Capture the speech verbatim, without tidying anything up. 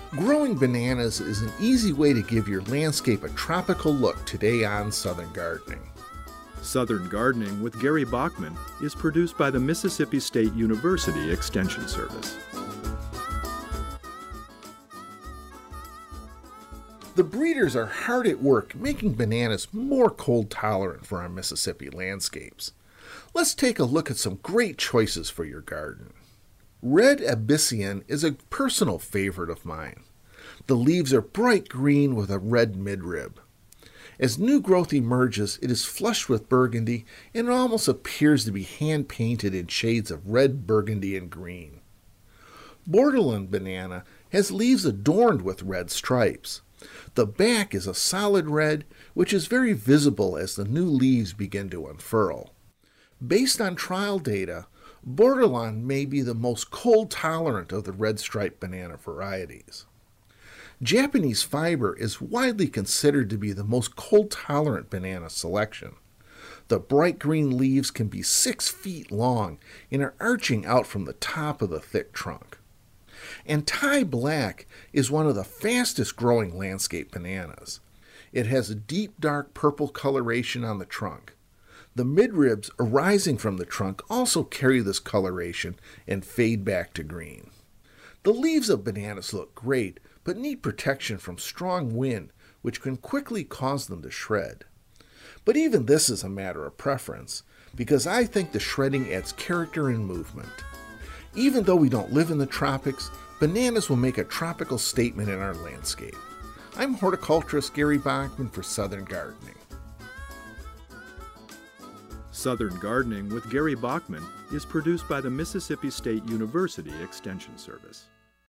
Growing bananas is an easy way to give your landscape a tropical look today on Southern Gardening. Southern Gardening with Gary Bachman is produced by the Mississippi State University Extension Service. The breeders are hard at work making bananas more cold tolerant for our Mississippi landscapes. Let's take a look at some great choices for your garden. Red Abyssinian is a personal favorite of mine. The leaves are bright green with a red midrib. As new growth emerges, it is flushed with burgundy and it almost appears to be hand-painted in shades of red, burgundy, and green. Borderland banana has leaves adorned with red stripes. The back is a solid red, which is very visible as the new leaves begin to unfurl. Based on trial data, Borderland may be the most cold tolerant of the red-striped banana varieties. Japanese fiber is widely considered to be the most cold tolerant banana selection. The bright green leaves can be six feet long and are arching out from the top of the thick trunk. And Thai Black is one of the fastest growing landscape bananas. It has a deep dark purple coloration on the trunk. The midribs arising from the trunk also carry this coloration and fade back to green. The leaves of bananas look great, but need protection from strong wind, which can quickly cause them to shred. But even this is a matter of preference, because I think the shredding adds character and movement. Even though we don't live in the tropics, bananas will make a tropical statement in our landscape. I'm horticulturist Gary Bachman for Southern Gardening. Southern Gardening with Gary Bachman is produced by the Mississippi State University Extension Service.